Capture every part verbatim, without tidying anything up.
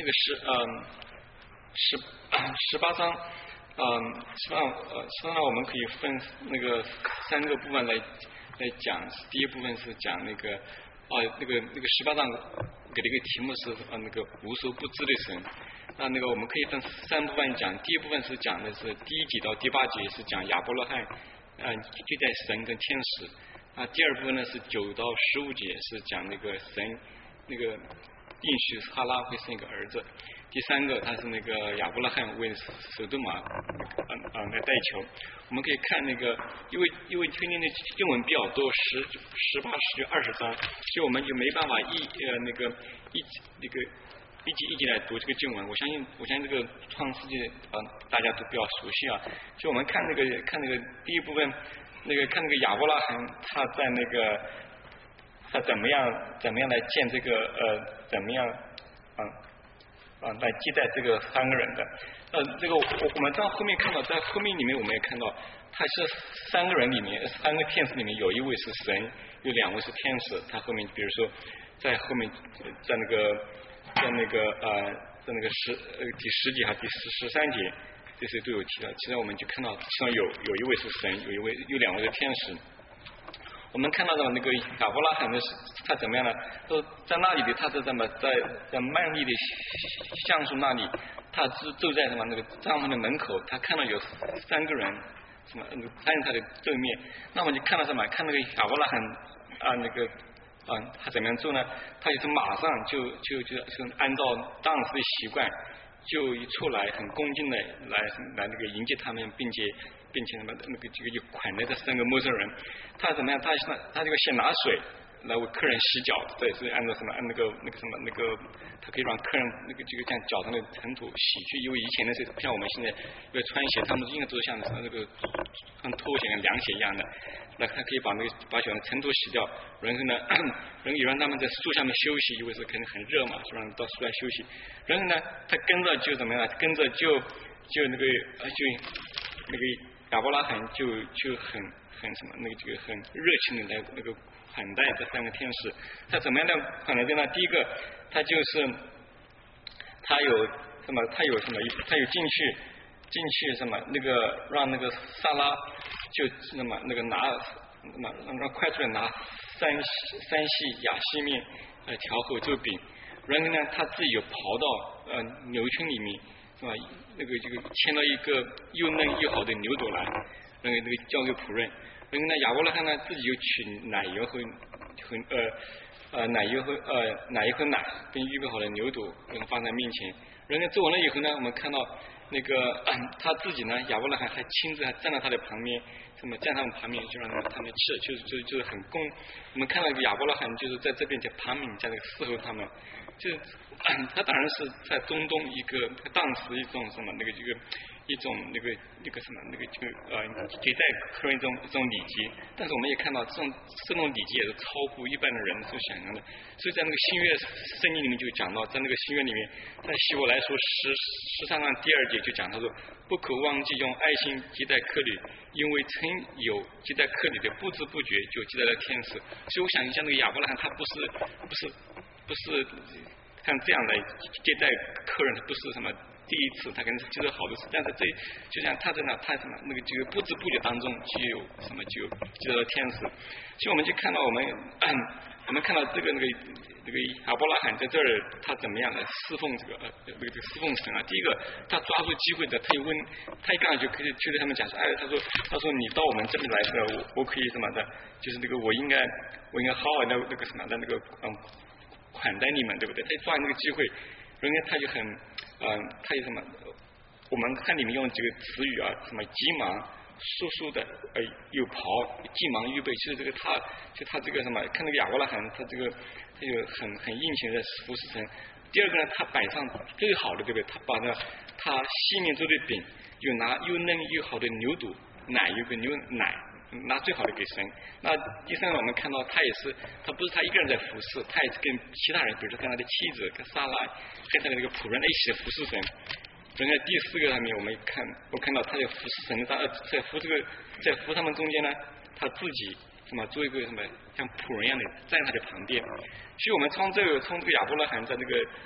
个十嗯十十八章嗯十八呃十八章我们可以分那个三个部分来来讲。第一部分是讲那个啊那个那个十八章给了一个题目是呃那个无所不知的神。那那个我们可以分三部分讲。第一部分是讲的是第一节到第八节是讲亚伯拉罕嗯对待神跟天使。啊，第二部分呢是九到十五节是讲那个神那个应许哈拉会生一个儿子。第三个他是那个亚伯拉罕为索多玛嗯嗯来代求。我们可以看那个，因为因为今天的经文比较多，十十八十九二十章，所以我们就没办法一呃那个一那个一集一集来读这个经文。我相信我相信这个创世纪啊、呃、大家都比较熟悉啊。所以我们看那个看那个第一部分。那个看那个亚伯拉罕他在那个他怎么样怎么样来见这个呃怎么样嗯嗯来接待这个三个人的呃这个我我们在后面看到在后面里面我们也看到他是三个人里面三个天使里面有一位是神，有两位是天使。他后面比如说在后面在那个在那个呃在那个十呃第十节还第十十三节。这些都有提到，其实我们就看到，其中有有一位是神，有一位有两位是天使。我们看到的那个亚伯拉罕的他怎么样呢？说在那里的他是怎么在在曼利的橡树那里，他是坐在什么那个帐篷的门口，他看到有三个人什么站在他的对面。那我们就看到什么？看那个亚伯拉罕啊那个啊他怎么样做呢？他就是马上就就就就按照当时的习惯。就一出来很恭敬的来来那个迎接他们，并且并且什么那个这个就款待这三个陌生人。他怎么样？他他这个先拿水来为客人洗脚，对，是按照什么按那个那个什么那个，他可以让客人那个这个像脚上的尘土洗去，因为以前的是像我们现在要穿鞋，他们应该都是像那个像拖鞋跟凉鞋一样的，那他可以把那个把脚的尘土洗掉，然后呢，然后也让他们在树下面休息，因为是肯定很热嘛，是让到树下休息。然后呢，他跟着就怎么样？跟着就就那个就那个亚伯拉罕就就很很什么那个这个很热情的来那个款待这三个天使。他怎么样的款待的呢？第一个，他就是他有什么？他有什么？他有进去进去什么？那个让那个萨拉就那么那个拿那么让快速的拿三三细亚细面呃调和做饼。然后呢，他自己又跑到呃牛群里面，是吧？那个这个牵到一个又嫩又好的牛犊来，那个那个交给仆人。然后呢，亚伯拉罕呢自己又取奶油和和呃呃奶油和呃奶油和奶跟预备好的牛犊，然后放在面前。然后做完了以后呢，我们看到那个、呃、他自己呢，亚伯拉罕还亲自还站在他的旁边，这么站他们旁边就让他们吃，就是就是就是很恭。我们看到亚伯拉罕就是在这边在旁边在那个伺候他们。就是他当然是在中东一个当时一种什么那个这个一种那个那个什么那个这个呃接待客人一种一种礼节，但是我们也看到这种这种礼节也是超乎一般的人所想象的。所以在那个新约圣经里面就讲到，在那个新约里面，在希伯来书十十三章第二节就讲，他说不可忘记用爱心接待客旅，因为曾有接待客旅的不知不觉就接待了天使。所以我想一下，那个亚伯拉罕他不是不是不是像这样来接待客人，不是什么第一次，他可能是接受好多次，但是这就像他在那，他什么那个这个不知不觉当中就有什么就接到了天使。所以我们就看到我们我们看到这个那个这个亚伯拉罕在这儿他怎么样来侍奉这个呃这个这个侍奉神啊？第一个，他抓住机会的，他一问，他一刚才就可以就对他们讲说，哎，他说他说你到我们这里来的，我我可以什么的，就是那个我应该我应该好好的那个什么的那个嗯。款待你们，对不对？他就抓那个机会，人家他就很，嗯、呃，他有什么？我们看里面用几个词语啊，什么急忙、速速的，呃，又跑，急忙预备。其实这个他，就他这个什么，看那个亚伯拉罕，他这个他就很很殷勤的服侍神。第二个呢，他摆上最好的，对不对？他把那他细面做的饼，又拿又嫩又好的牛肚，奶有个牛奶。拿最好的给神。那第三个我们看到他也是，他不是他一个人在服侍，他也是跟其他人，比如说跟他的妻子、跟撒拉、跟他的那个仆人一起服侍神。然后第四个上面我们看，我看到他在服侍神，他在服这个在服他们中间呢，他自己什么做一个什么像仆人一样的站在他的旁边。所以我们从这个从这个亚伯拉罕在这个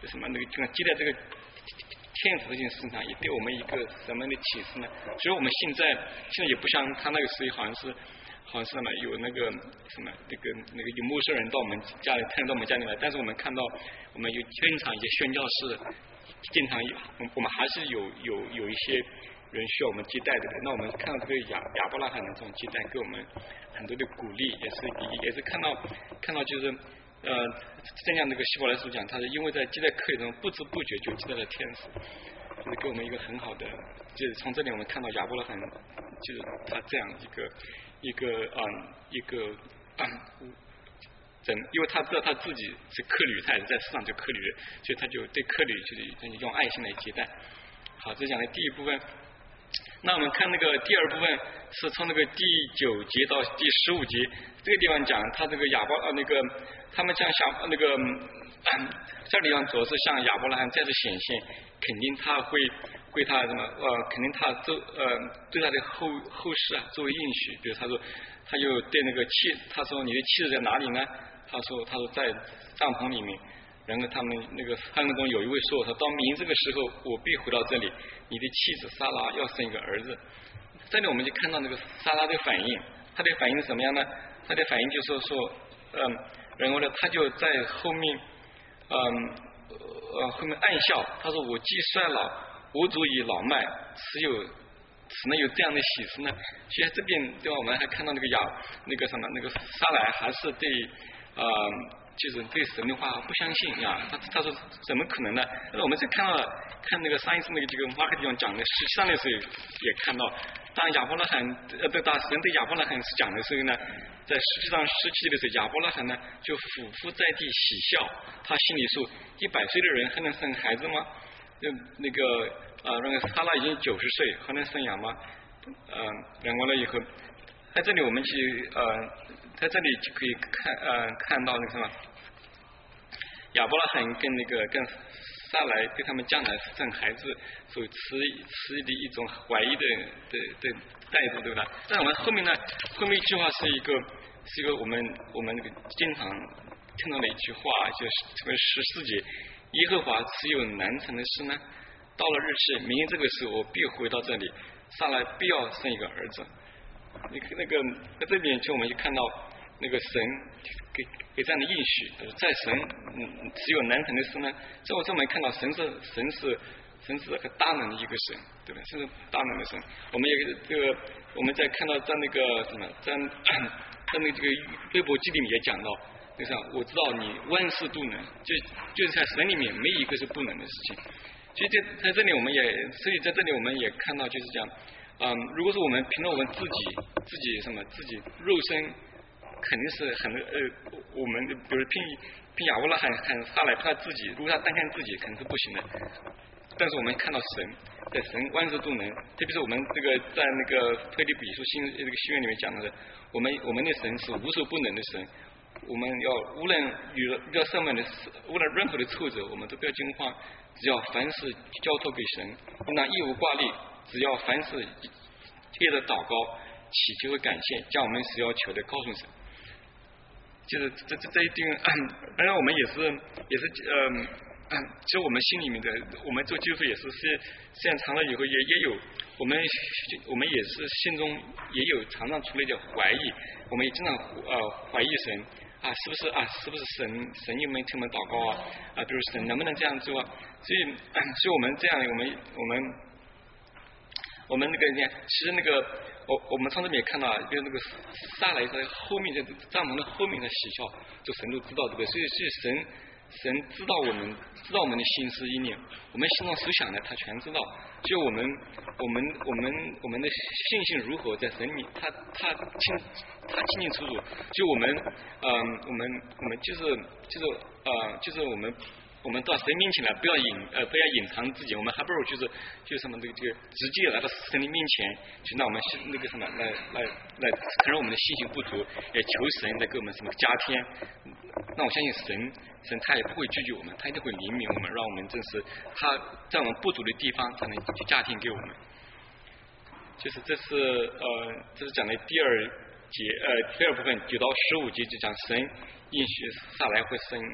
什么那个这个记在这个天使这件事上，也对我们一个什么样的启示呢？所以我们现在现在也不像他那个时候好像是。好像是什么有那个什么那个那个有陌生人到我们家里，探到我们家里来，但是我们看到我们有经常一些宣教士，经常有我们还是有有有一些人需要我们接待的。那我们看到这个亚亚伯拉罕的这种接待，给我们很多的鼓励，也是也是看到看到就是呃，正像那个希伯来书讲，他是因为在接待客旅中不知不觉就接待了天使，就是给我们一个很好的，就是从这里我们看到亚伯拉罕就是他这样一个。一个嗯，一个嗯，人，因为他知道他自己是客旅，他也是在世上就客旅人，所以他就对客旅就是用爱心来接待。好，这讲的第一部分。那我们看那个第二部分，是从那个第九节到第十五节，这个地方讲他这个亚伯呃那个他们像小那个、嗯、这地方主要是向亚伯拉罕再次显现，肯定他会。为他什么呃，肯定他做呃对他的后后事啊作为应许，比如他说，他就对那个妻，他说你的妻子在哪里呢？他说他说在帐篷里面。然后他们那个三个中有一位说，他到明这个时候我必回到这里，你的妻子撒拉要生一个儿子。这里我们就看到那个撒拉的反应，他的反应是什么样呢？他的反应就是说，嗯，然后呢他就在后面，嗯呃后面暗笑，他说我既衰老。我主以老迈，只有只能有这样的喜事呢。所以这边对吧？我们还看到那个亚那个什么那个撒莱还是对呃，就是对神的话不相信呀。他他说怎么可能呢？但是我们在看到看那个上一次那个这个马克地方讲的十七章的时候也看到，当亚伯拉罕呃对当神对亚伯拉罕是讲的时候呢，在十七章十七的时候，亚伯拉罕呢就俯伏在地喜笑，他心里说：一百岁的人还能生孩子吗？就那个啊，那个撒拉已经九十岁，还能生养吗？嗯、呃，然后了以后，在这里我们去呃，在这里就可以看呃看到那个什么，亚伯拉罕跟那个跟撒来对他们将来生孩子所持持的一种怀疑的的的态度，对吧？但我们后面呢，后面一句话是一个是一个我们我们那个经常听到的一句话，就是成为十四节。耶和华只有难成的事呢？到了日期，明天这个时候我必回到这里，上来必要生一个儿子。那个那个在这边就我们就看到那个神给给这样的应许，在神嗯只有难成的事呢。在我这我们看到神是神是神是很大能的一个神，对吧？是大能的神。我们也这个我们在看到在那个什么在在那个这个约伯记里面也讲到。就像我知道你万事都能，就就是在神里面没有一个是不能的事情。所以在在这里我们也，所以在这里我们也看到就是讲，嗯，如果说我们凭着我们自己自己什么自己肉身，肯定是很呃，我们比如凭凭亚伯拉罕看撒来他自己，如果他单看自己肯定是不行的。但是我们看到神，在神万事都能，特别是我们这个在那个腓立比书新这个新约里面讲的，我们我们的神是无所不能的神。我们要无论遇到遇到什么样的事，无论任何的挫折，我们都不要惊慌，只要凡事交托给神，应当义无挂虑，只要凡事借着祷告、祈求和感谢，将我们所要求的告诉神。就是这这这一定，当然我们也是也是嗯。嗯，其实我们心里面的，我们做基督徒也是时时间长了以后也也有，我们我们也是心中也有常常出了一点怀疑，我们也经常呃怀疑神啊，是不是啊，是不是神神有没有听我们祷告啊？啊，比如神能不能这样做啊？所以，所以我们这样，我们我们我们那个呢，其实那个我我们从这边也看到，就是那个撒来在后面在帐篷的后面的喜笑，就神都知道这个，所以所以神。神知道我们知道我们的心思意念，我们心中所想的他全知道。就我们我们我们我们的信心如何在神里，他他清他清清楚楚。就我们嗯、呃、我们我们就是就是呃就是我们我们到神面前来，不要隐呃不要隐藏自己，我们还不如就是就什么这个这个直接来到神的面前，去让我们那个什么来来来承认我们的信心不足，也求神来给我们什么加添。那我相信神，神他也不会拒绝我们，他一定会怜悯我们，让我们正是他在我们不足的地方才能去加添给我们。就是这是呃，这是讲的第二节呃第二部分九到十五节，就讲神应许撒来会生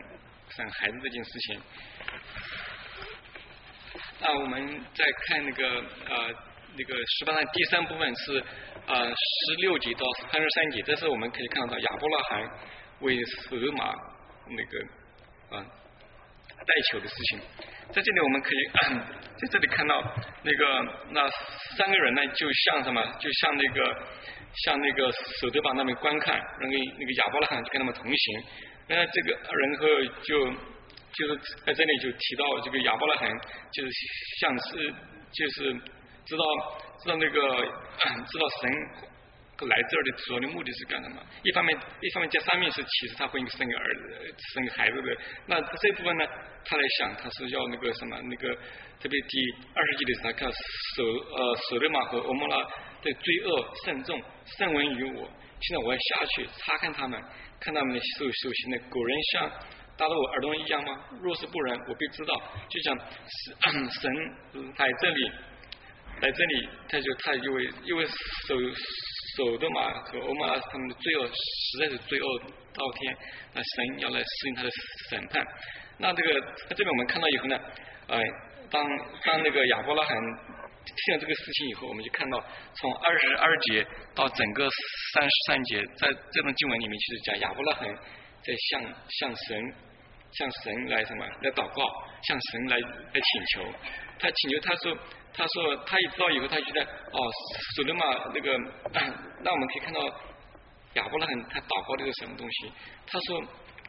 生孩子这件事情。那我们再看那个呃那个十八章第三部分是呃十六节到三十三节，这是我们可以看到亚伯拉罕为索多玛那个啊、呃、代求的事情。在这里我们可以在这里看到那个那三个人呢，就像什么，就像那个像那个索多玛那边观看，那个那个亚伯拉罕就跟他们同行。那这个人和就就是在这里就提到这个亚伯拉罕就是像是就是知道知道那个知道神来这儿的主要的目的是干什么？一方面，一方面，这三面是其实他会生个儿子、生个孩子的。那这一部分呢，他来想，他是要那个什么，那个特别第二十节的时候，他看所呃所罗玛和俄摩拉的罪恶甚重，甚闻于我。现在我要下去查看他们，看他们的所所行的果然像大陆耳东一样吗？若是不然，我必知道。就讲神来这里，来这里，他就他因为因为所索多玛和俄摩拉他们的罪恶实在是罪恶滔天，那神要来施行他的审判。那这个在这边我们看到以后呢，呃，当当那个亚伯拉罕听了这个事情以后，我们就看到从二十二节到整个三十三节，在这段经文里面，其实讲亚伯拉罕在向向神向神来什么来祷告，向神来来请求。他请求，他说。他说，他一知道以后，他觉得哦，索多玛那个，那我们可以看到亚伯拉罕他祷告的是什么东西？他说，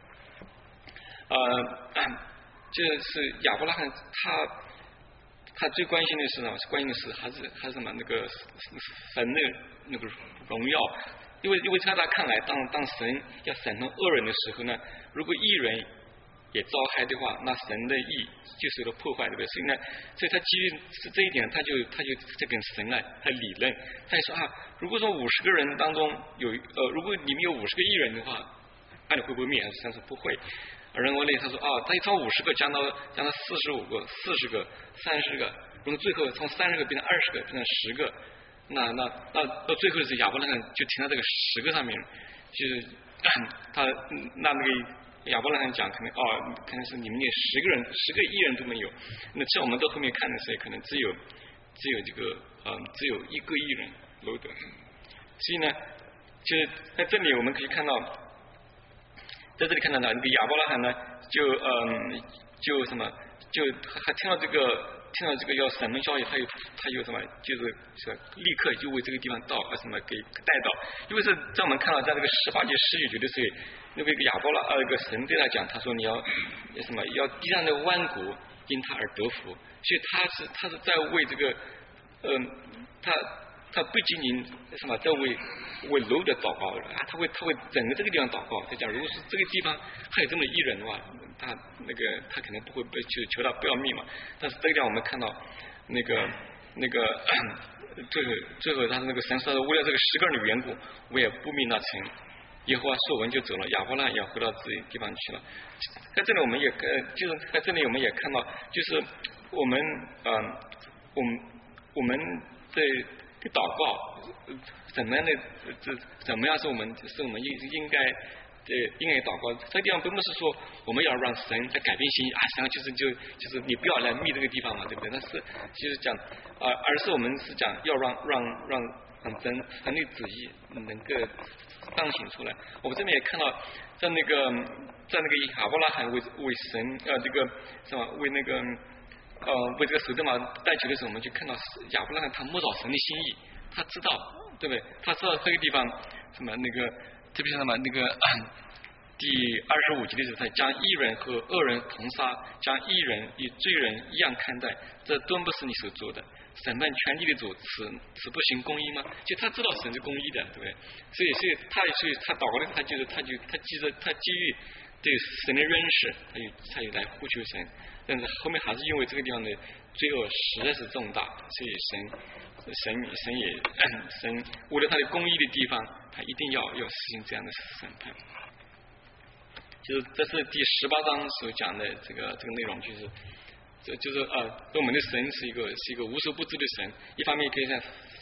呃，就是亚伯拉罕他他最关心的是什么？关心的是还是还是什么？那个神的那个荣耀。因为因为在他看来，当当神要审判恶人的时候呢，如果义人也遭害的话，那神的义就受到破坏，对不对？所以呢，所以他基于是这一点，他就他就在跟神来他理论，他就说啊，如果说五十个人当中有呃，如果里面有五十个义人的话，那你会不会灭？但是不会。人为呢，他说啊，他一从五十个降到降到四十五个、四十个、三十个，然后最后从三十个变成二十个，变成十个，那那那到最后是亚伯拉罕就停在这个十个上面，就是他那那个。亚伯拉罕讲，可能哦，可能是你们连十个人、十个艺人都没有。那像我们到后面看的时候，可能只有只有这个呃，只有一个艺人罗德。所以呢，就是在这里我们可以看到，在这里看到呢，那个亚伯拉罕呢，就嗯，就什么，就还听到这个。听到这个要审问消息，他有他有什么，就是说立刻就为这个地方到啊什么给带到，因为是在我们看到在这个十八节十九节的时候，那个亚伯拉呃那个神对他讲，他说你要什么要地上的万国因他而得福，所以他是他是在为这个嗯、呃、他他不仅仅什么在为为楼的祷告啊，他会他会整个这个地方祷告。他讲，如果是这个地方还有这么一人的话，他那个他肯定不会被求求他不要命嘛。但是这个地方我们看到那个那个最后最后他的那个神说，为了这个十个人的缘故，我也不灭那城。耶和华说完就走了，亚伯拉罕也回到自己地方去了。在这里我们也呃，就是在这里我们也看到，就是我们嗯、呃，我们我们在的祷告怎么样的这怎么样是我们是我们应应该呃应该祷告。这个地方并不是说我们要让神来改变心意啊，然后就是就就是你不要来密这个地方嘛，对不对？那是就是讲啊、呃，而是我们是讲要让让让让神神的旨意能够彰显出来。我们这边也看到，在那个在那个亚伯拉罕为为神呃这个什么为那个呃为这个索多玛代求的时候，我们就看到亚伯拉罕他摸着神的心意，他知道对不对？他知道这个地方什么那个特别是什么那个第二十五节的时候，他将义人和恶人同杀，将义人与罪人一样看待，这都不是你所做的。审判全地的主，此此不行公义吗？就他知道神是公义的，对不对？所以，所以他，所以他祷告的，他就是，他就，他记着，他基于对神的认识，他就，他就来呼求神。但是后面还是因为这个地方的罪恶实在是重大，所以神，神，神也，神为了他的公义的地方，他一定要要实行这样的审判。就是这是第十八章所讲的这个这个内容，就是。这就是呃，我们的神是一个是一个无所不知的神。一方面可以在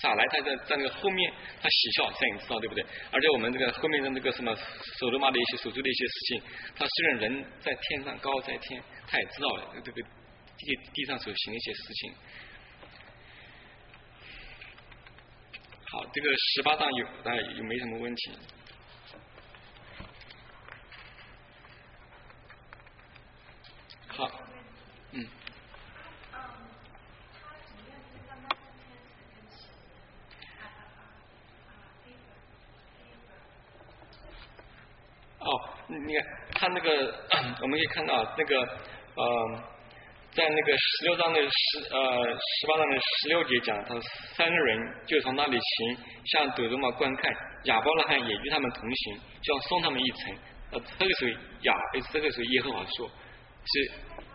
撒来他在在那个后面他喜笑，他也知道对不对？而且我们这个后面的那个什么索多玛的一些所做的一些事情，他虽然人在天上高在天，他也知道这个地地上所行的一些事情。好，这个十八章有大家有没什么问题？好，嗯。哦，你看他那个，我们可以看到那个，呃，在那个十六章的十呃十八章的十六节讲，他三个人就从那里行，向朵多玛观看，亚伯拉罕也与他们同行，就要送他们一程。呃，这个时候亚，这个时候耶和华说，是，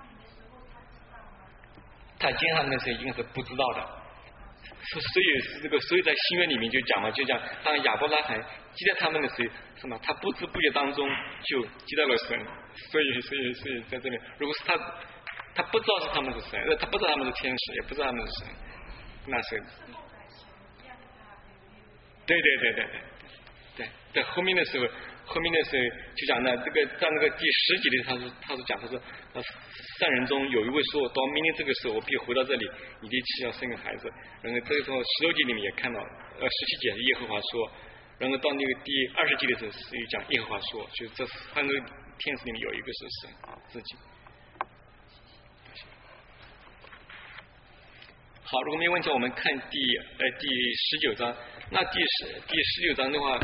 他见他们的时候应该是不知道的。所以是这个，所以在新约里面就讲嘛，就讲当亚伯拉罕记在他们的时候，什么他不知不觉当中就记到了神，所以所以所以在这里，如果是他他不知道是他们是神，他不知道他们是天使，也不知道他们是神，那是对对对对对对，在后面的时候，后面的时候就讲呢，这个在那个第十集里，他是他是讲他说，呃，三人中有一位说，到明天这个时候我必回到这里，你的妻要生个孩子。然后这个时候十六集里面也看到，呃，十七节是耶和华说，然后到那个第二十集的时候是讲耶和华说，就是这三个天使里面有一个是神自己。好，如果没有问题，我们看第呃第十九章。那第十第十九章的话，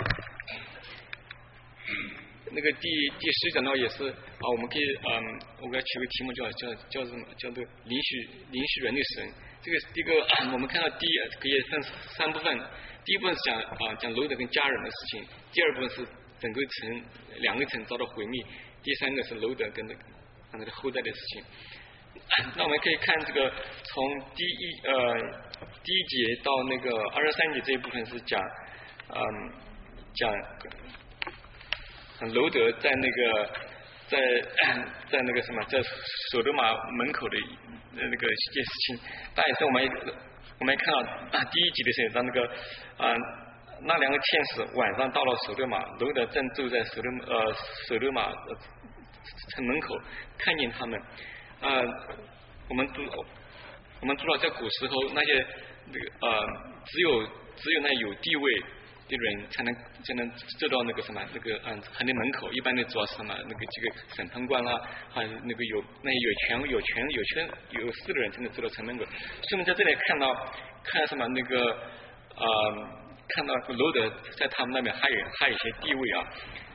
那个第第十九章的话也是啊，我们可以嗯，我给它取个题目叫叫叫什么？叫做允许允许人的神。这个这个我们看到第一可以分三部分，第一部分是讲啊讲罗德跟家人的事情，第二部分是整个城两个城遭到毁灭，第三个是罗德跟那个他的后代的事情。那我们可以看这个从第一呃第一节到那个二十三节这一部分是讲嗯讲罗德在那个在在那个什么在索多玛门口的那个一件事情，但也是我们我们看到第一集的时候，当那个啊、呃、那两个天使晚上到了索多玛，罗德正住在索多呃索多玛城门口，看见他们。呃，我们知我们知道在古时候那些那个呃，只有只有那有地位的人才能才能走到那个什么那个嗯城的门口，一般的主要是什么那个这个审判官啦，还有那个有那些有权有权有权有势的人才能走到城门口。所以我们在这里看到看到什么那个呃看到罗德在他们那边还有还有一些地位啊。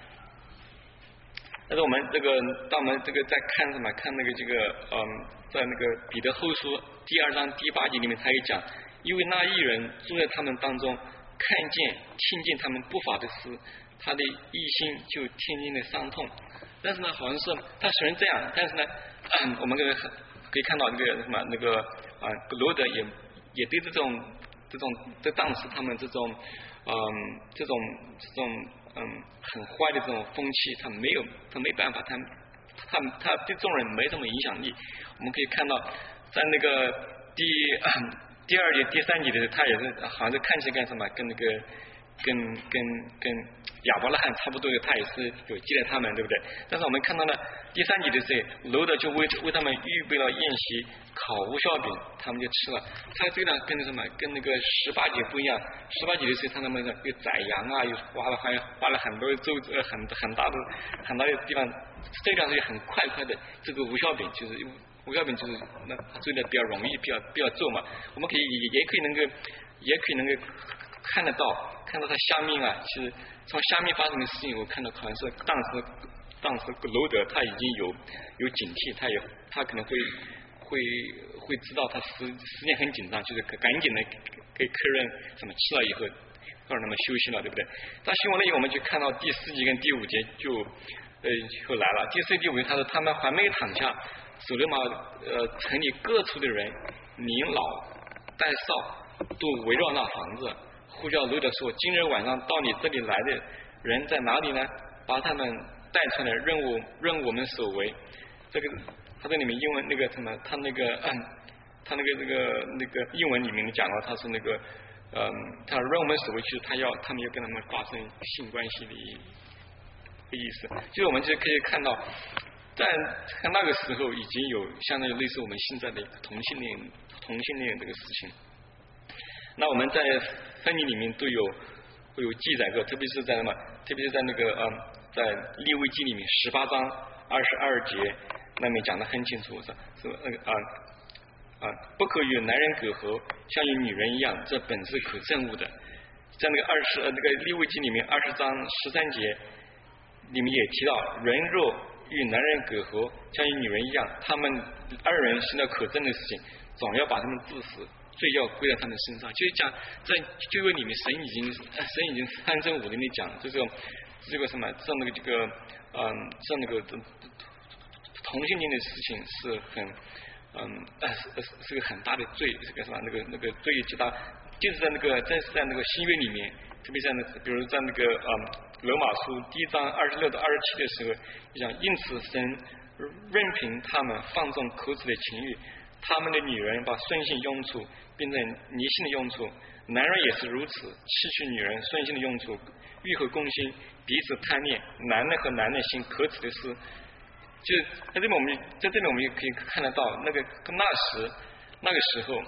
但是我们这个，当我们这个在看什么？看那个这个，嗯，在那个彼得后书第二章第八节里面，他也讲，因为那一人住在他们当中，看见、听见他们不法的事，他的一心就天天的伤痛。但是呢，好像是他虽然这样，但是呢，嗯、我们可以可以看到那个什么那个啊，罗德也也对这种这种在当时他们这种嗯这种这种。嗯，很坏的这种风气，他没有，他没办法，他他他对众人没什么影响力。我们可以看到，在那个第第二节、第三节的时候，他也是好像是看起来干什么，跟那个跟跟跟亚伯拉罕差不多的，他也是有接待他们，对不对？但是我们看到呢，第三节的时候，罗德就为为他们预备了宴席，烤无酵饼，他们就吃了。他这个呢，跟那什么，跟那个十八节不一样。十八节的时候，他们有宰羊啊，有花了还花了很多周呃很很大的很大的地方，这个是很快快的。这个无酵饼就是无酵饼就是那做的比较容易，比较比较做嘛。我们可以也也可以能够也可以能够看得到，看到他下面啊，其实从下面发生的事情，我看到好像是当时当时罗德他已经有有警惕，他也他可能会会会知道他时时间很紧张，就是赶紧的给客人什么吃了以后让他们休息了，对不对？但新闻了以后，我们就看到第四节跟第五节就呃就来了。第四第五节他说他们还没躺下，索多玛呃城里各处的人年老带少都围绕那房子，呼叫罗德说：“今日晚上到你这里来的人在哪里呢？把他们带出来，任务任我们所为。”这个他这里面英文那个什么，他那个、嗯、他那个这个那个英文里面讲了，他是那个嗯，他让我们所谓就是他要他们要跟他们发生性关系的意思，就是我们就可以看到，在那个时候已经有相当于类似我们现在的一个同性恋同性恋这个事情。那我们在圣经里面都有都有记载过，特别是在什么，特别是在那个嗯，在利未记里面十八章二十二节那边讲得很清楚，是是那个啊。啊，不可与男人隔阂，像与女人一样，这本是可憎恶的。在那个二十呃那个利未记里面二十章十三节里面也提到，人若与男人隔阂，像与女人一样，他们二人行了可憎的事情，总要把他们致死，罪要归到他们身上。就是讲在旧约里面，神已经神已经三真五灵的讲这个这个什么，像那个这个嗯，像那个同性恋的事情是很。嗯，是是个很大的罪，这个什么那个那个罪极大，就是在那个真是在那个新约里面，特别在那，比如在那个嗯罗马书第一章二十六到二十七的时候，讲因此神任凭他们放纵口子的情欲，他们的女人把顺性用处变成迷信的用处，男人也是如此，弃去女人顺性的用处，欲合公心，彼此贪恋，男的和男的行可耻的事。就在这边，我们在这边我们也可以看得到，那个那时那个时候，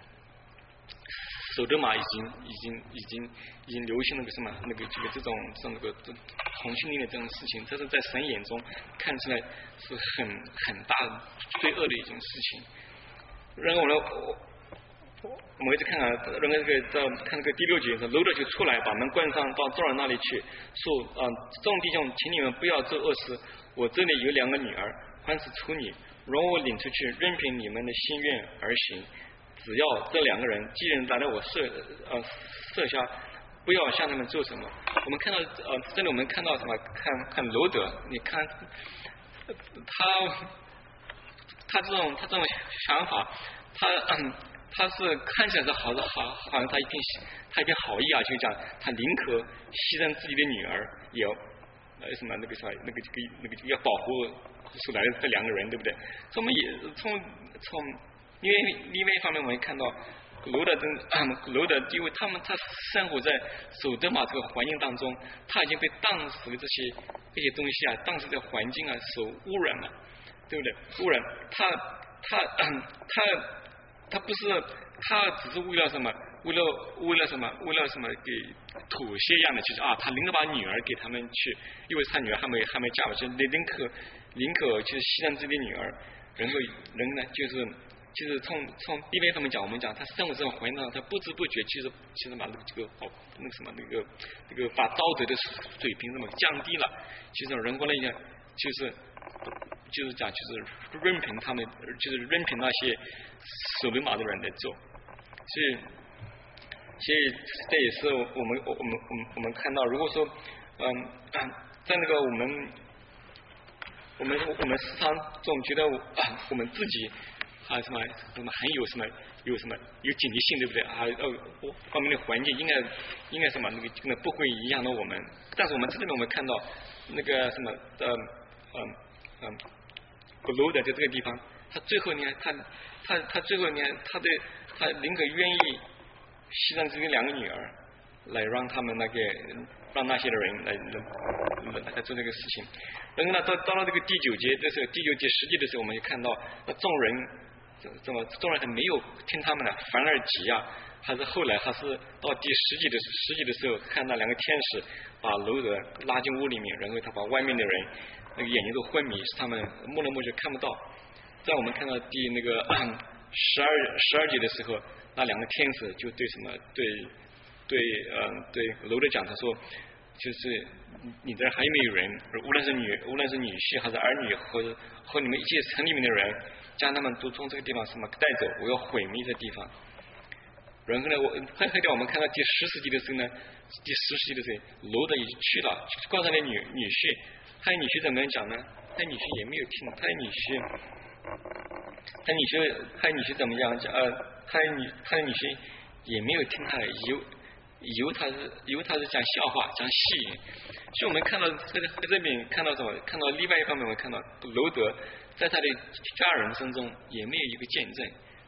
索多玛已经已经已经已经流行那个什么那个这个这种这种那个同性恋的这种事情，这是在神眼中看出来是很很大罪恶的一件事情。然后呢，我我们一直看看，然后这个在看那个第六节，楼的就出来，把门关上，到众人那里去，说啊，众弟兄，请你们不要做恶事。我这里有两个女儿，凡是处女，容我领出去，任凭你们的心愿而行。只要这两个人既然来到我舍呃舍下，不要向他们做什么。我们看到呃，这里我们看到什么？看看罗德，你看他他这种他这种想法，他嗯。他是看起来是好的好，好像他一定他一定好意啊，就讲他宁可牺牲自己的女儿，也要呃什么那个什么那个这个那个要保护出来的这两个人，对不对？所以我们也从从因为另外一方面，我们也看到罗德跟罗德，因为他们他生活在索多玛这个环境当中，他已经被当时的这些这些东西啊，当时的环境啊所污染了，对不对？污染他他他。他不是，他只是为了什么？为了为了什么？为了什么？给妥协一样的，就是啊，他宁可把女儿给他们去，因为他女儿还没还没嫁过去，宁可宁可就是牺牲自己的女儿。然后人呢，就是就是从从另外一方面讲，我们讲他生活这种环境上，他不知不觉其实其实把那个这个哦那个什么那个那个把道德的水平这么降低了。其实人过来讲，就是。就是讲，就是任凭他们，就是任凭那些索罗玛的人来做，所以，所以这也是我们我们我们我们看到，如果说，嗯，在那个我们我们我们时常总觉得我、啊、我们自己啊什么什么很有什么有什么有警惕性，对不对啊？呃，方面的环境应该应该什么那个那不会影响到我们，但是我们这边我们看到那个什么呃嗯。嗯，不罗的在这个地方，他最后你看他他他最后你看他的他宁可愿意牺牲自己两个女儿，来让他们那个让那些的人来来来做这个事情。然后呢，到到了这个第九节的时候，第九节十节的时候，我们就看到那众人怎么众人还没有听他们的，反而急啊。还是后来还是到第十节的十节的时候，看到两个天使把罗德拉进屋里面，然后他把外面的人。那个眼睛都昏迷，是他们摸来摸去看不到。在我们看到第那个十二十二节的时候，那两个天使就对什么对对呃对罗德讲，他说就是你这还有没有人，无论是女无论是女婿还是儿女，和和你们一切城里面的人，将他们都从这个地方什么带走，我要毁灭这地方。然后呢，我很很点我们看到第十四节的时候呢，第十四节的时候，罗德已经去了，告诉那女女婿。他的女婿怎么样讲呢？他女婿也没有听，他的女婿，他女婿，他女婿怎么样讲？呃，他的女，他的女婿也没有听他的，以为以为他是以为他是讲笑话，讲戏。所以我们看到在在这边看到什么？看到另外一方面，我们看到罗德在他的家人身中也没有一个见证，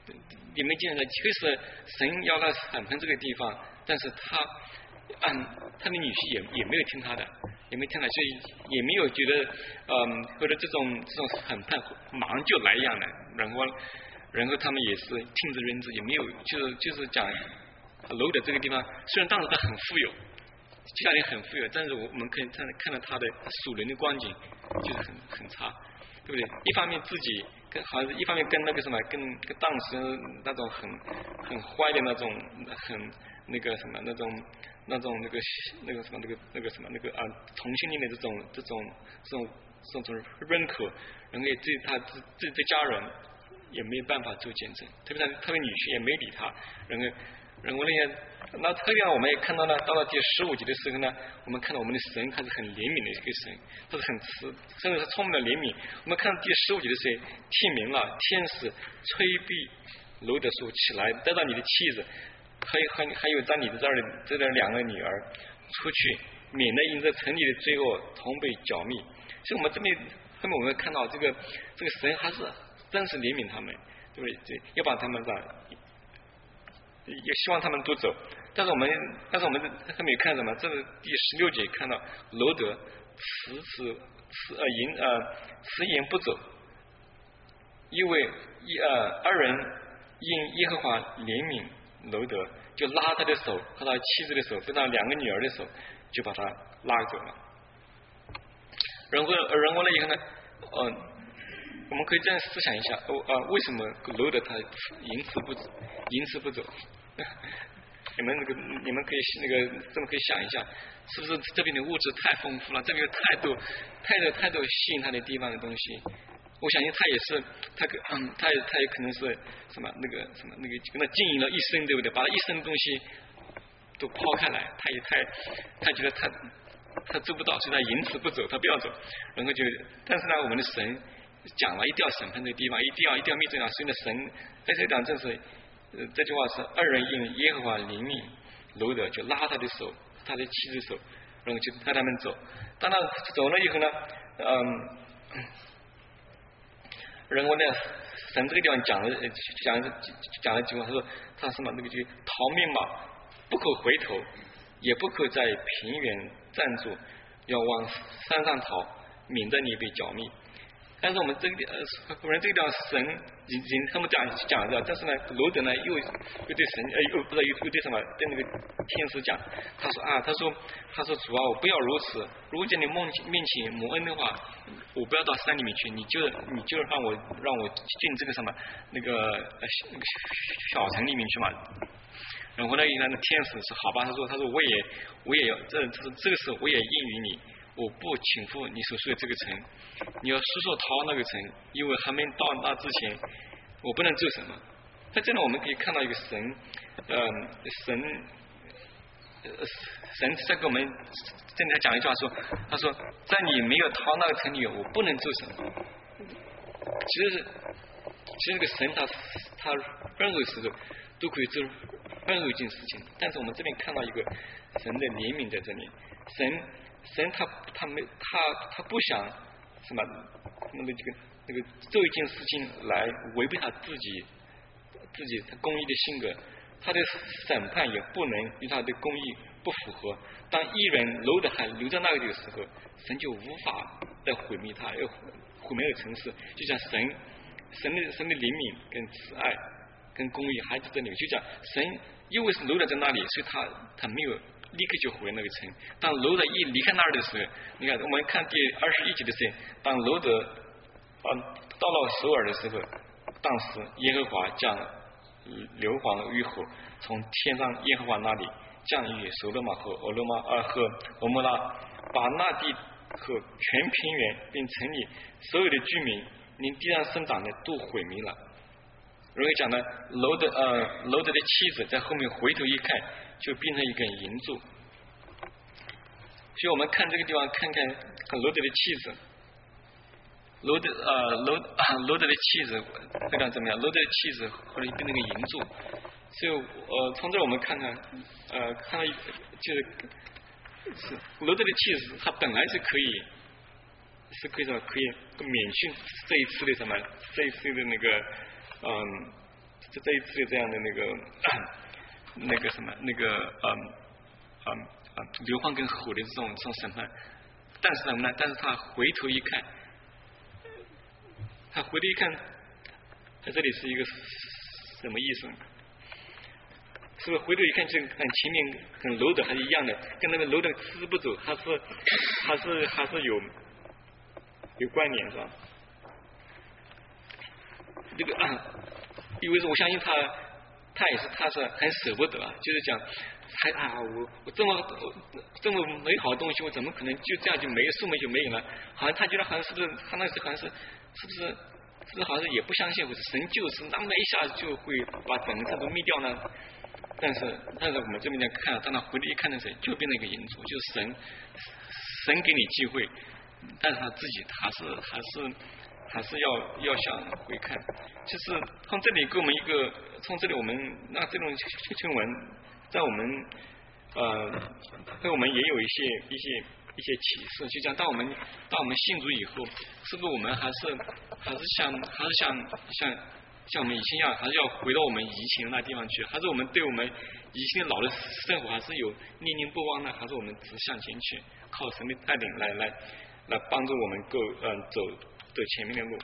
你们见到，就是神要他审判这个地方，但是他嗯，他的女婿也也没有听他的，也没听他，所以也没有觉得嗯，或者这种这种审判马上就来一样的，然后然后他们也是听之任之，也没有就是就是讲楼的这个地方，虽然当时他很富有。家里很富有，但是我们可以看看到他的属灵的光景就是很很差，对不对？一方面自己跟好像一方面跟那个什么，跟跟当时那种很很坏的那种很那个什么那种那种那个那个什么那个那个什么那个啊同性恋的这种这种这种这种认可，然后也对他自自己的家人也没有办法做见证，特别他他的女婿也没理他，然后。然后那些，那特别我们也看到呢，到了第十五集的时候呢，我们看到我们的神还是很怜悯的一个神，他是很慈，甚至是充满了怜悯。我们看到第十五集的时候，天明了，天使催逼楼德说起来，带到你的妻子，还有还还有在你的这儿这儿两个女儿出去，免得因着城里的罪恶同被剿灭。所以我们这边后面我们看到这个这个神还是真是怜悯他们，对不对？要把他们在。也希望他们都走，但是我们，但是我们还没有看什么？这个第十六节看到罗德迟迟迟呃言呃迟言不走，因为一呃二人因耶和华怜悯罗德，就拉他的手和他妻子的手和他两个女儿的手，就把他拉走了。然后然后呢以后呢，嗯、呃，我们可以这样思想一下，哦啊、呃，为什么罗德他言辞不言辞不走？你们那个，你们可以那个这么可以想一下，是不是这边的物质太丰富了？这边有太多、太多、太多吸引他的地方的东西。我相信他也是，他可嗯，他也他也可能是什么那个什么那个跟他经营了一生，对不对？把他一生的东西都抛开来，他也太他觉得他他做不到，所以他言辞不走，他不要走，然后就，但是呢，我们的神讲了一定要审判这个地方，一定要一定要灭这样，所以呢，神在这讲正是。呃，这句话是二人因耶和华怜悯罗德，就拉他的手，他的妻子手，然后就带他们走。当他走了以后呢，嗯，然后呢，神这个地方讲了讲了讲了几句话，他说他什么那个就逃命嘛，不可回头，也不可在平原站住，要往山上逃，免得你被剿灭。但是我们这个呃，我们这个地方神已经他们讲讲的，但是呢，罗德呢又又对神呃又不知道又又对什么对那个天使讲，他说啊，他说他说主啊，我不要如此，如果在你梦面前蒙恩的话，我不要到山里面去，你就你就让我让我进这个什么那个呃那个小城里面去嘛。然后呢，那个天使说好吧，他说他说我也我也要这这这个时候我也应允你。我不请赴你所说的这个城，你要速速逃那个城，因为还没到那之前，我不能做什么。在这里我们可以看到一个神，呃，神，呃，神在跟我们这里讲一句话说，他说，在你没有逃那个城里，我不能做什么。其实是，其实这个神他他任何时候都可以做任何一件事情，但是我们这边看到一个神的怜悯在这里，神。神他他没他他不想什么那个这个那个做一件事情来违背他自己自己他公义的性格，他的审判也不能与他的公义不符合。当一人楼的还留在那里的时候，神就无法再毁灭他，要毁灭的城市。就像神神的神的怜悯跟慈爱跟公义还在这里，就讲神因为是楼的在那里，所以他他没有。立刻就回那个城。当罗德一离开那儿的时候，你看我们看第二十一节的时候，当罗德啊到了首尔的时候，当时耶和华将硫磺与火从天上耶和华那里降于所罗玛和俄罗玛啊和俄摩拉，把那地和全平原并城里所有的居民，连地上生长的都毁灭了。然后讲呢，罗德呃罗德的妻子在后面回头一看，就变成一根银柱。所以我们看这个地方，看看罗德的妻子，罗德呃罗啊罗德的妻子非常怎么样？罗德的妻子后来变成个银柱。所以呃从这我们看看呃看到就是是罗德的妻子，她本来是可以是可以什么可以免去这一次的什么这一次的那个嗯这这一次这样的那个那个什么那个嗯嗯嗯硫磺跟火的这种这种审判，但是什么呢？但是他回头一看，他回头一看，他这里是一个什么意思呢？是不是回头一看，就看前面跟楼的还是一样的，跟那个楼的支不走，还是还是还是有有关联，是吧？这个，因为是我相信他，他也是他是很舍不得，就是讲，还啊我我这么我这么美好的东西，我怎么可能就这样就没宿命就没有了？好像他觉得好像是不是他那时候好像是是不是是不是好像也不相信，或者神就是那么一下就会把整个都灭掉呢？但是但是我们这边看，当他回头一看的时候，就变成一个因素，就是神神给你机会，但是他自己还是还是还是要要想回看。其实从这里给我们一个，从这里我们那这种经文，在我们呃对我们也有一些一些一些启示。就讲当我们当我们信主以后，是不是我们还是还是像还是像像。像我们以前一样，还是要回到我们以前那地方去，还是我们对我们以前老的生活还是有念念不忘呢？还是我们只向前去，靠神的带领来来来帮助我们够嗯走走前面的路？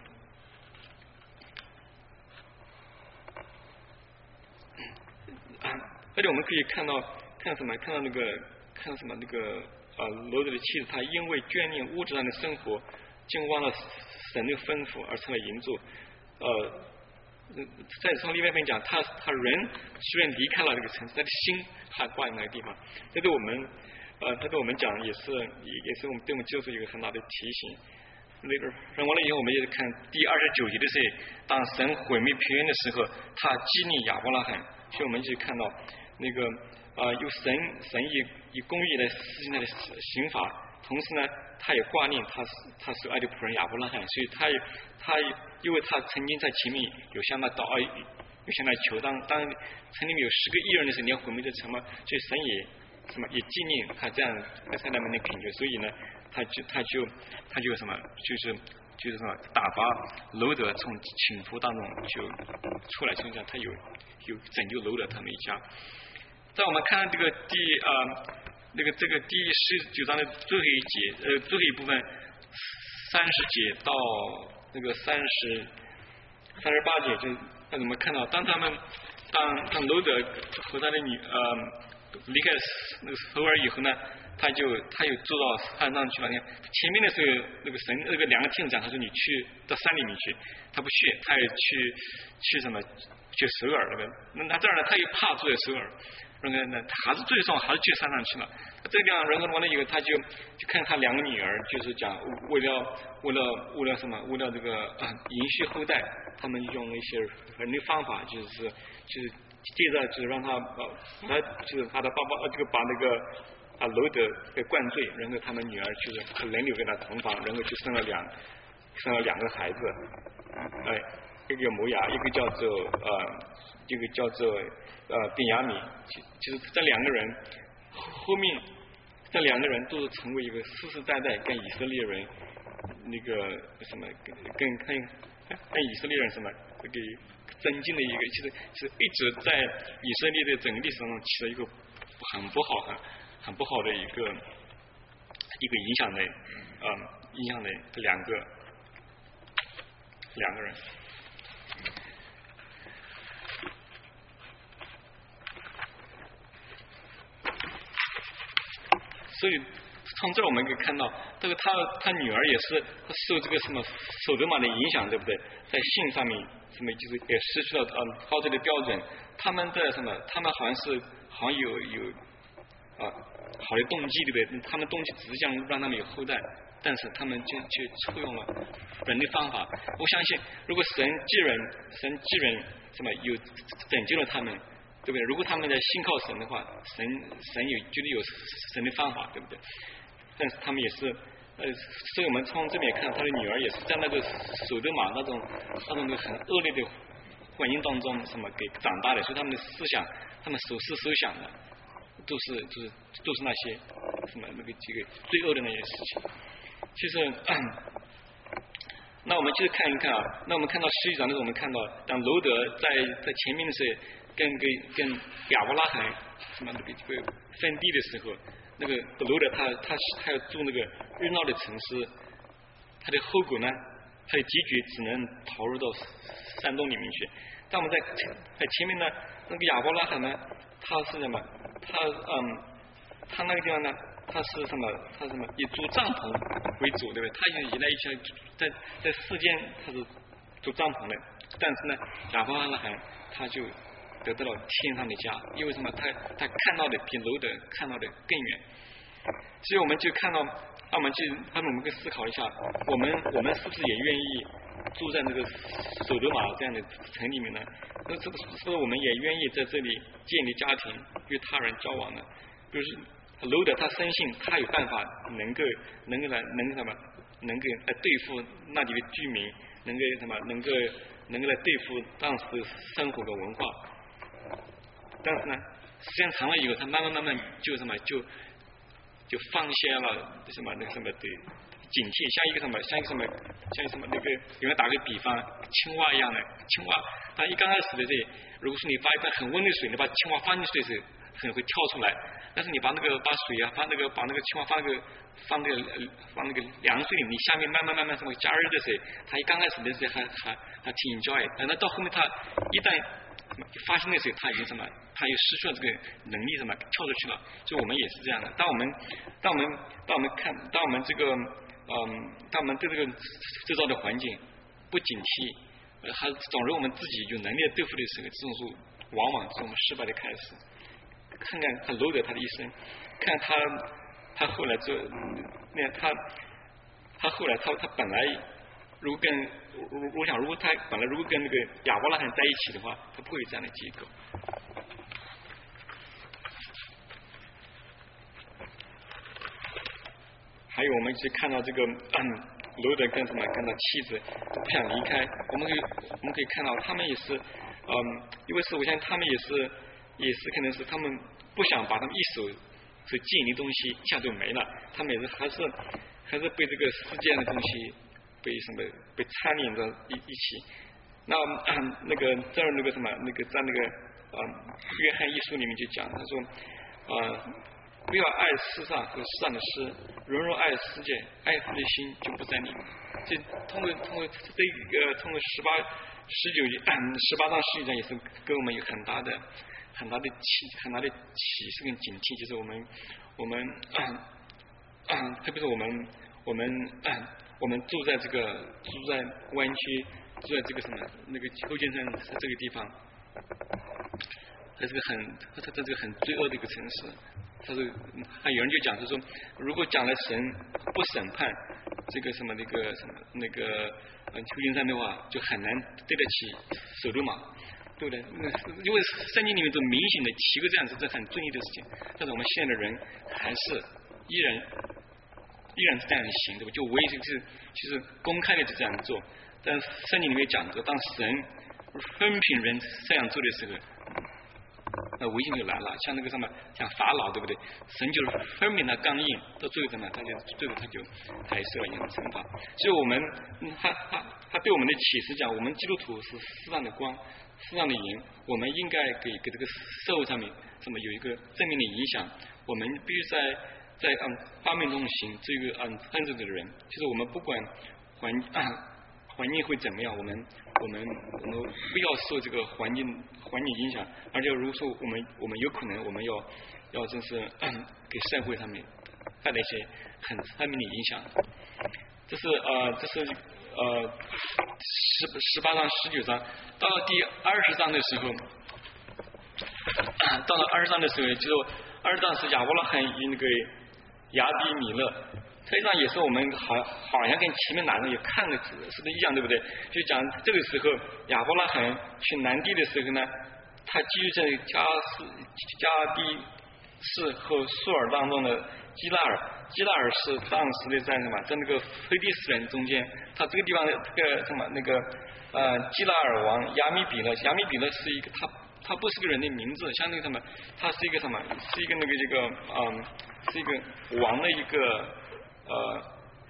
而且我们可以看到看什么？看到那个看什么那个呃罗德的妻子，她因为眷恋物质上的生活，竟忘了神的吩咐而成了淫作，呃。在从另外一边讲，他他人虽然离开了这个城市，他的心还挂在那个地方。这对我们，呃，他对我们讲也是也也是我们对我们就是一个很大的提醒。那个说完了以后，我们也看第二十九节的时候，当神毁灭平原的时候，他激励亚伯拉罕，所以我们就看到那个啊、呃，有神神以以公义来施行他的刑法。同时呢，他也挂念他他所爱的仆人亚伯拉罕，所以他也他也因为他曾经在前面有向他祷，有向他求，当当城里面有十个艺人的时候，你要毁灭这城嘛，所以神也什么也纪念他这样在他们的恳求，所以呢，他就他就他就什么就是就是什么打发罗德从倾覆当中就出来，就这样他有有拯救罗德他们一家。在我们看这个第啊。呃那个这个第十九章的最后一节，呃，最后一部分三十节到那个三十三十八节，就让我们看到，当他们当当罗德和他的女呃离开那个首尔以后呢，他就他又坐到山上去了。你看前面的时候，那个神那个两个天使讲，他说你去到山里面去，他不去，他也去去什么去首尔那个，那他这儿呢，他又怕住在首尔。那个呢，他还是最终还是去山上去了。这个地方人完了以后，他就就看他两个女儿，就是讲为了为了为了什么？为了这个啊延续后代，他们用一些人的方法，就是就是接着就是让他呃他就是他的爸爸这个把那个啊罗德给灌醉，然后他们女儿就是轮流跟他同房，然后就生了两生了两个孩子，哎，一个摩亚，一个叫做呃一个叫做呃便雅悯，其其实这两个人后面这两个人都是成为一个世世代代跟以色列人那个什么跟跟跟跟以色列人什么这个增进的一个，其实是一直在以色列的整个历史上起了一个很不好很很不好的一个一个影响的嗯、呃、影响的两个两个人。所以从这儿我们可以看到，这个他他女儿也是受这个什么首德玛的影响，对不对？在性上面什么就是也失去了嗯高度的标准。他们在什么？他们好像是好像有有啊好的动机，对不对？他们动机只是想让他们有后代，但是他们就去错用了人的方法。我相信，如果神既然神既然什么有拯救了他们。对不对？如果他们在信靠神的话，神神有绝对有神的方法，对不对？但是他们也是，呃，所以我们从这边看，他的女儿也是在那个首德玛那种那种很恶劣的婚姻当中什么给长大的，所以他们的思想，他们所思所想的，都是就是都是那些什么那个几个罪恶的那些事情。其实， 那我们继续看一看啊，那我们看到十一章的时候，我们看到当罗德在在前面的时候，跟跟跟亚伯拉罕什么那个这个分地的时候，那个罗德他他他要住那个热闹的城市，他的后果呢，他的结局只能逃入到山洞里面去。但我们在在前面呢，那个亚伯拉罕呢，他是什么？他嗯，他那个地方呢？他是什么？他什么？以租帐篷为主，对不对？他以来以前在在世间他是租帐篷的，但是呢，亚伯拉罕他就得到了天上的家，因为什么？他他看到的比罗德看到的更远。所以我们就看到，那我们就那么我们可以思考一下，我们我们是不是也愿意住在那个索多玛这样的城里面呢？那这个是不是我们也愿意在这里建立家庭，与他人交往呢？比如说。罗德他深信他有办法能够能够来能够什么能够来对付那里的居民，能够什么能够能够来对付当时生活的文化。但是呢，时间长了以后，他慢慢慢慢就什么就就放下了什么那个什么的警惕，像一个什么像一个什么像一个什么那个，有人打个比方，青蛙一样的青蛙，它一刚开始的这，如果说你把一盆很温的水，你把青蛙放进去的时候，可能会跳出来。但是你把那个把水啊，把那个把那个青蛙放那个放那个放那个凉水里，你下面慢慢慢慢什么加热的时候，它一刚开始的时候还还还挺 enjoy， 但是到后面它一旦发现的时候，它已经什么，它又失去了这个能力，什么跳出去了。所以我们也是这样的。当我们当我们当我们看当我们这个嗯，当我们对这个周遭的环境不警惕，呃，还总认为我们自己有能力对付的时候，这种是往往是我们失败的开始。看看他罗德他的一生，看他他后来做，那他他后来他他本来如果跟我我想如果他本来如果跟那个亚伯拉罕在一起的话，他不会有这样的结构。还有我们去看到这个嗯罗德跟什么跟他妻子不想离开，我们可以我们可以看到他们也是嗯，因为是我相信他们也是。也是可能是他们不想把他们一手所建立的东西一下就没了，他们也是还是还是被这个世界的东西被什么被牵连着一一起。那嗯那个这儿那个什么那个在那个呃约翰一书里面就讲，他说呃不要爱世上和世上的事，人若爱世界，爱父的心就不在里面。这通过通过这个通过十八十九十八章十九章也是给我们有很大的。很大的启很大的启示跟警惕，就是我们我们、嗯嗯、特别是我们我们、嗯、我们住在这个住在湾区，住在这个什么那个旧金山这个地方，它是个很它它这个很罪恶的一个城市。他是还有人就讲，就是说，如果将来神不审判这个什么那个什么那个嗯旧金山的话，就很难对得起首都嘛。对的，因为圣经里面都明显的提过这样子，这很正义的事情。但是我们现在的人还是依然依然是这样行，对吧？就我也是其实公开的就这样做。但圣经里面讲说，当神分评人这样做的时候，那危险就来了。像那个什么，像法老，对不对？神就是分明他刚硬，到最后怎么，他就最后他就他也受了一样的惩罚。所以我们他他他对我们的启示讲，我们基督徒是世上的光。世上的盐，我们应该给给这个社会上面这么有一个正面的影响。我们必须在在嗯方面中行这个嗯恩主的人，就是我们不管环环境会怎么样，我们我们我们不要受这个环境环境影响，而且如果说我们我们有可能我们要要真是嗯给社会上面带来一些很正面的影响。这是呃这是呃十十八章十九章，到了第二十章的时候，到了二十章的时候，就是二十章是亚伯拉罕与那个亚比米勒，实际上也是我们好好像跟前面哪个也看的是不是一样，对不对？就讲这个时候亚伯拉罕去南地的时候呢，他基于在加斯加迪士和苏尔当中的基拉尔。基拉尔是当时的在什么，在那个菲利斯人中间，他这个地方这个什么那个呃基拉尔王亚米比勒，亚米比勒是一个他他不是个人的名字，像那个什么，他是一个什么，是一个那个这个嗯，是一个王的一个呃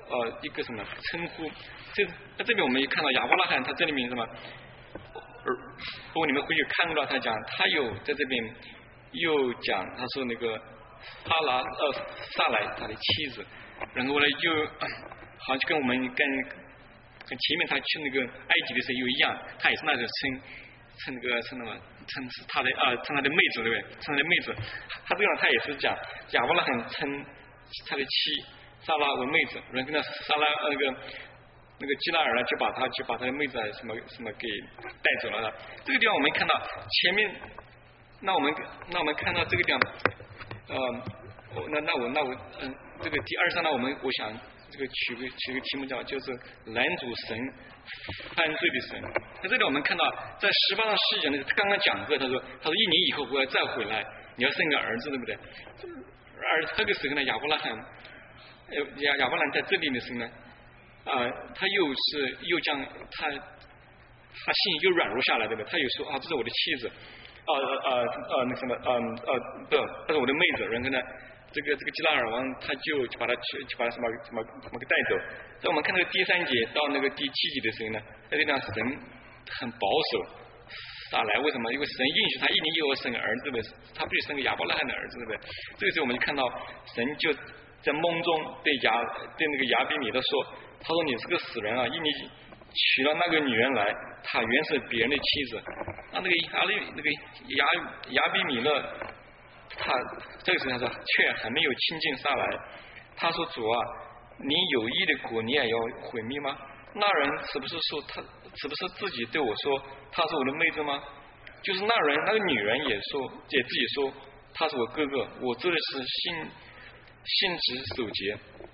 呃一个什么称呼。这在这边我们也看到亚伯拉罕他这里面什么，如果你们回去看到他讲，他有在这边又讲他说那个撒拉呃撒来他的妻子，然后呢又好像跟我们跟跟前面他去那个埃及的时候又一样，他也是那时候称称那个称什么称他的啊称他的妹子对不对？称他的妹子，他这样他也是讲亚伯拉罕称他的妻撒拉为妹子，然后呢撒拉那个。那个基拉尔呢，就把他就把他的妹子什么什么给带走了的。这个地方我们看到前面，那我们那我们看到这个地方，呃，我那那我那我嗯，这个第二章呢，我们我想这个取个取个题目叫就是拦阻神犯罪的神。在这里我们看到在十八章十节呢，他刚刚讲过，他说他说一年以后我要再回来，你要生个儿子，对不对？而这个时候呢，亚伯拉罕，亚亚伯兰在这里的时候呢。啊、呃，他又是又将他他心又软弱下来，对不对？他又说啊，这是我的妻子，呃呃呃那什么，嗯呃不，这是我的妹子。然后呢，这个这个基拉尔王他就就把他去就把他什么什么什么给带走。在我们看那个第三节到那个第七节的时候呢，在这样神很保守撒来，为什么？因为神允许他一年以后生个儿子，对不对？他必须生个亚伯拉罕的儿子，对不对？这个时候我们就看到神就在梦中对亚对那个亚比米勒说。他说：“你是个死人啊！因你娶了那个女人来，她原是别人的妻子。”那那个亚利那个亚亚比米勒，他这个时候他说却还没有亲近撒来。他说：“主啊，你有意的国你也要毁灭吗？那人是不是说他是不是自己对我说他是我的妹子吗？就是那人那个女人也说也自己说他是我哥哥。我做的是信信直守节。”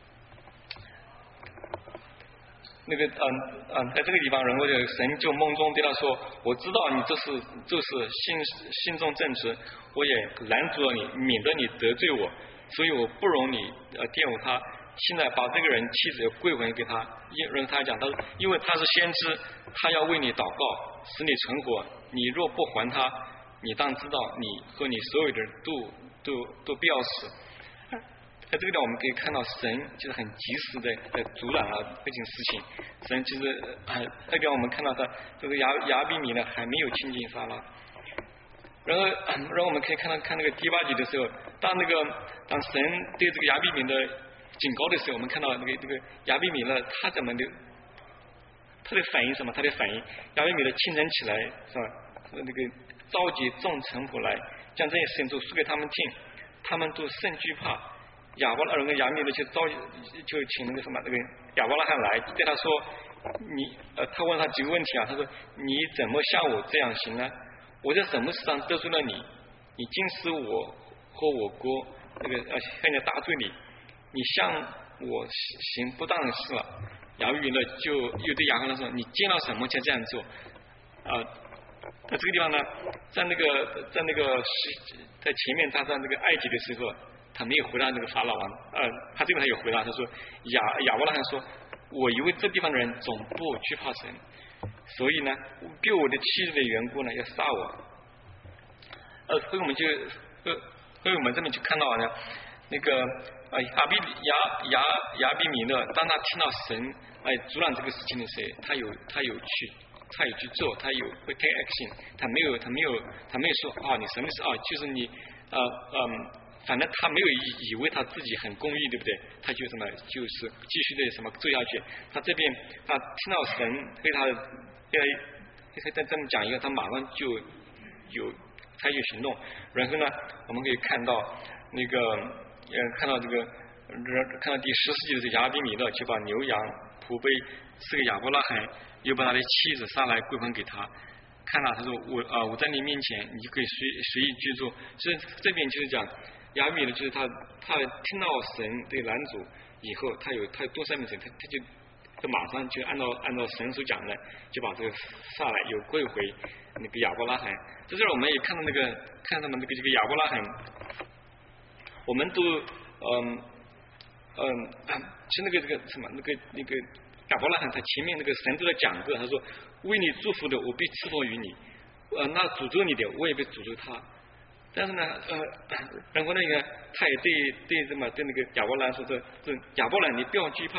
那个嗯嗯，在这个地方，然后就神就梦中对他说：“我知道你这是就是心心中正直，我也拦阻了你，免得你得罪我，所以我不容你呃玷污他。现在把这个人妻子归还给他。因然后他讲，他说因为他是先知，他要为你祷告，使你存活。你若不还他，你当知道你和你所有的人都都都必要死。”在这个地方我们可以看到神就是很及时的在阻拦了这件事情。神其实呃，这个地方我们看到他这个亚亚比米呢还没有亲近撒拉。然后然后我们可以看到看那个第八节的时候，当那个当神对这个亚比米的警告的时候，我们看到那个这个亚比米勒他怎么的，他的反应什么？他的反应，亚比米勒清晨起来是吧？那个召集众臣仆来，将这些事情都说给他们听，他们都甚惧怕。亚伯拉罕跟亚米勒就召就请那个什么那个亚伯拉罕来，对他说：“你呃，他问他几个问题啊？他说你怎么像我这样行呢？我在什么事上得罪了你？你竟使我和我国那个呃向你打罪你，你向我行不当的事了。”亚比米勒就又对亚伯拉罕说：“你见到什么才这样做？”啊、呃，在这个地方呢，在那个在那个在前面他在那个埃及的时候。他没有回答那个法老王，呃，他这边他有回答，他说亚亚伯拉罕说，我以为这地方的人总不惧怕神，所以呢，对我的妻子的缘故呢，要杀我。呃，所以我们就呃，所以我们这边就看到呢，那个呃亚比亚亚亚比米勒，当他听到神哎阻拦这个事情的时候，他有他有去他有去做，他有会 take action， 他没有他没有他没有说啊你什么事啊，就是你呃嗯。反正他没有以以为他自己很公义，对不对？他就什么，就是继续的什么做下去。他这边他听到神对他呃，再这么讲一个，他马上就有采取行动。然后呢，我们可以看到那个呃，看到这个看到第十世纪的这亚比米勒就把牛羊仆婢赐给亚伯拉罕，又把他的妻子撒来归还给他。看了他说我啊、呃，我在你面前，你就可以随随意居住。所以这边就是讲。亚比米勒就是他，他听到神的拦阻以后，他有他有多三面神，他他就就马上就按照按照神所讲的，就把这个撒来又归回那个亚伯拉罕。在这儿我们也看到那个看到那个这个亚伯拉罕，我们都嗯嗯，其实那个这个什么那个那个亚伯拉罕他前面那个神都在讲过，他说为你祝福的我必赐福于你，呃那诅咒你的我也必诅咒他。但是呢，呃，然后那个他也对对什么对那个亚伯兰说：“这这亚伯兰，你不要惧怕，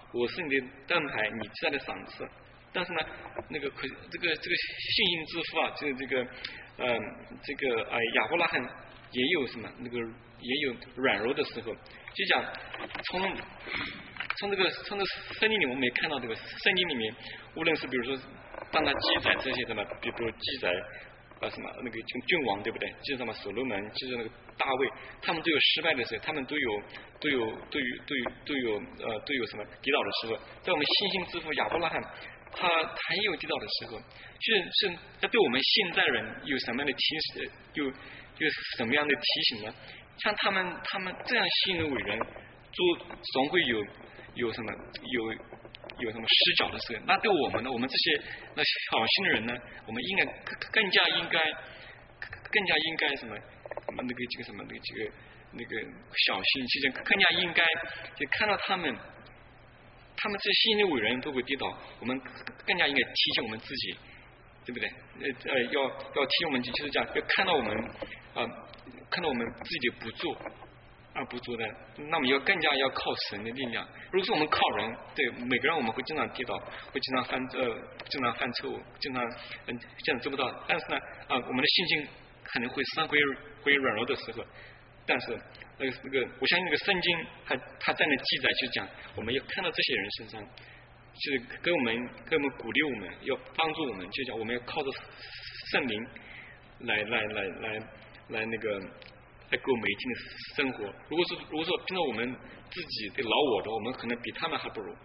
我是你的盾牌，你极大的赏赐。但是呢，那个可这个这个信心之父啊，就是这个呃这个哎、呃、亚伯拉罕也有什么那个也有软弱的时候，就讲从从这个从这个圣经里我们也看到这个圣经里面，无论是比如说当他记载这些什么，比如记载啊什么那个君君王对不对？记载什么所罗门，记载那个大卫，他们都有失败的时候，他们都有都有都有都有都有呃都有什么跌倒的时候，在我们信心之父亚伯拉罕。他他也有跌倒的时候，是是，他对我们现在人有什么样的提示，有有什么样的提醒呢？像他们他们这样信的伟人，做总会有有什么有有什么失脚的时候，那对我们呢？我们这些那好心的人呢？我们应该更更加应该更加应该什么那个这个什么那个这个那个小心，其实更加应该就看到他们。他们这些信的伟人都会跌倒，我们更加应该提醒我们自己，对不对？呃呃，要要提醒我们，就是这样，要看到我们啊、呃，看到我们自己的不做而不做的，那么要更加要靠神的力量。如果说我们靠人，对每个人我们会经常跌倒，会经常犯呃，经常犯错误，经常嗯这样做不到。但是呢啊、呃，我们的信心可能会伤会会软弱的时候，但是。那个那个，我相信那个圣经，它它在那记载就讲，我们要看到这些人身上，就是跟我们跟我们鼓励我们，要帮助我们，就讲我们要靠着圣灵来来来来来那个来过每一天的生活。如果说如果说听到我们自己的老我的，我们可能比他们还不如。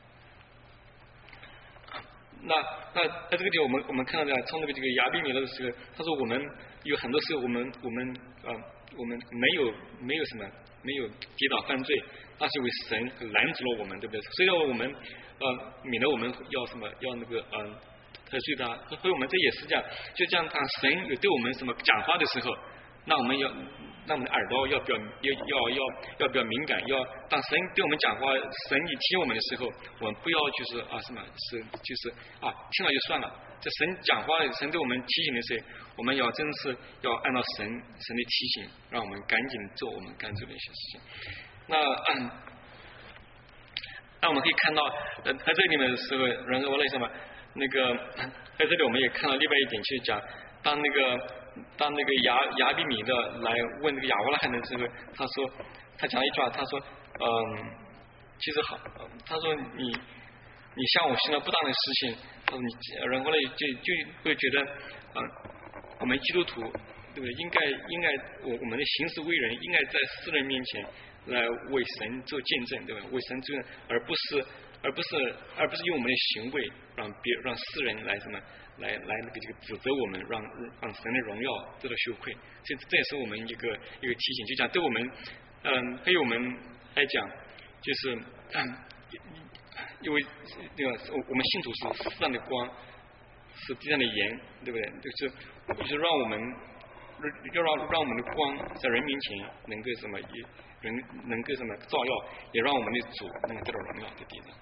那那在这个地方，我们我们看到的，从那个这个亚比米勒的时候，他说我们有很多时候，我们我们啊。呃我们没有没有什么没有跌倒犯罪，那是因为神拦阻了我们，对不对？虽然我们呃免得我们要什么要那个嗯得罪他，所以我们这也是这样，就这样，当神有对我们什么讲话的时候，那我们要那我们的耳朵要比较要要要要比较敏感，要当神对我们讲话，神你提我们的时候，我们不要就是啊什么是就是啊听了就算了。这神讲话，神对我们提醒的时候，我们要真是要按照神神的提醒，让我们赶紧做我们该做的一些事情。那嗯，那我们可以看到，呃，在这里面的时候，然后我那什么，那个在这里我们也看到另外一点，就是讲，当那个当那个亚亚比米勒来问那个亚伯拉罕的时候，他说他讲了一句话，他说嗯，其实好，他说你你向我行了不当的事情。他说你，然后呢，就就会觉得，嗯、呃，我们基督徒，对不对？应该应该，我我们的行事为人，应该在世人面前来为神做见证，对吧？为神做，而不是而不是而不是用我们的行为让别让世人来什么来来那个这个指责我们，让让神的荣耀得到羞愧。这这也是我们一个一个提醒，就讲对我们，嗯，对于我们来讲，就是。嗯因为那个我们信徒是世上的光，是地上的盐，对不对？就是就是让我们要让让我们的光在人面前能够什么也能能够什么照耀，也让我们的主能够得到荣耀在地上。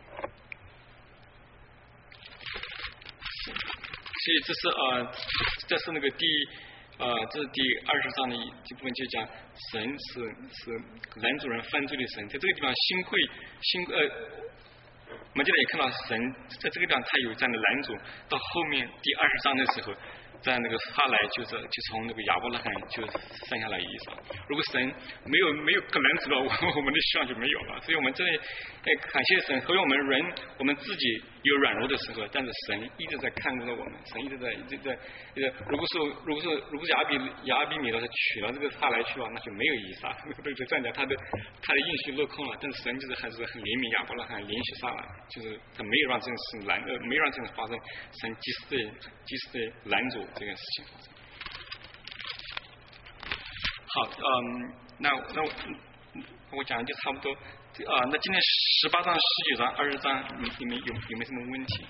所以这是呃，这是那个第呃，这是第二十章的一部分，就讲神是是拦阻人犯罪的神，在这个地方心会心呃。我们这里也看到神在这个地方他有这样的拦阻，到后面第二十章的时候，在那个撒来就是就从那个亚伯拉罕就生下来以撒。如果神没有没有拦阻了我，我们的希望就没有了。所以我们这里哎感谢神，和我们人我们自己有软弱的时候，但是神一直在看顾着我们，神一直在一直在呃，如果说如果说如果是亚比亚比米勒他娶了这个撒来去了，那就没有以撒，对对，这样讲他的他的应许落空了。但是神就是还是很怜悯亚伯拉罕，怜恤撒来，就是他没有让这件事拦呃没有让这件事发生，神及时的及时的拦阻这件事情发生。好，嗯，那那我我讲的就差不多啊。那今天十八章、十九章、二十章，你你们有有没有什么问题？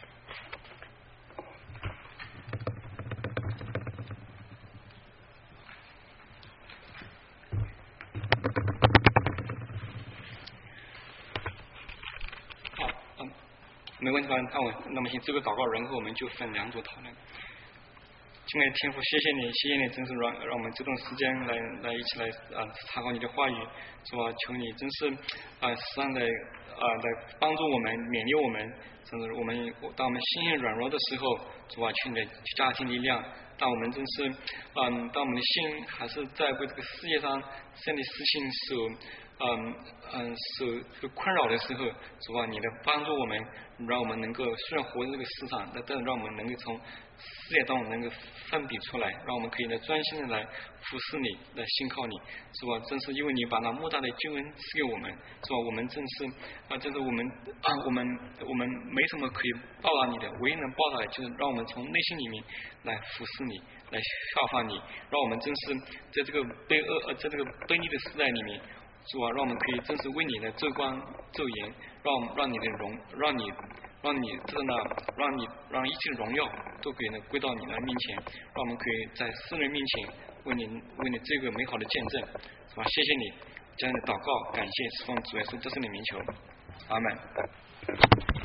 好，嗯，没问题吧？那我那么先做个祷告，然后我们就分两组讨论。亲爱的天父，谢谢你，谢谢你，真是让让我们这段时间来来一起来啊查考你的话语，是吧？求你真是啊，世上的呃来帮助我们，勉励我们，甚至我们当我们心性软弱的时候，主啊，求你的加添力量。当我们真是，嗯，当我们的心还是在为这个世界上这样的事情所，嗯嗯所这个困扰的时候，主啊，你的帮助我们，让我们能够虽然活在这个世上，但但让我们能够从世界当中能够分别出来，让我们可以呢专心的来服侍你，来信靠你，是吧？正是因为你把那莫大的救恩赐给我们，是吧？我们正是啊，正是我们啊，我们我们没什么可以报答你的，唯一能报答的就是让我们从内心里面来服侍你，来效法你，让我们正是在这个悲恶呃，在这个卑劣的时代里面，是吧？让我们可以正是为你的奏光奏言，让让你的荣，让你。让你这呢，让你让一切的荣耀都可以呢归到你的面前，让我们可以在世人面前为你为你这个美好的见证，是吧？谢谢你，将你的祷告感谢，奉主耶稣这是你名求，阿门。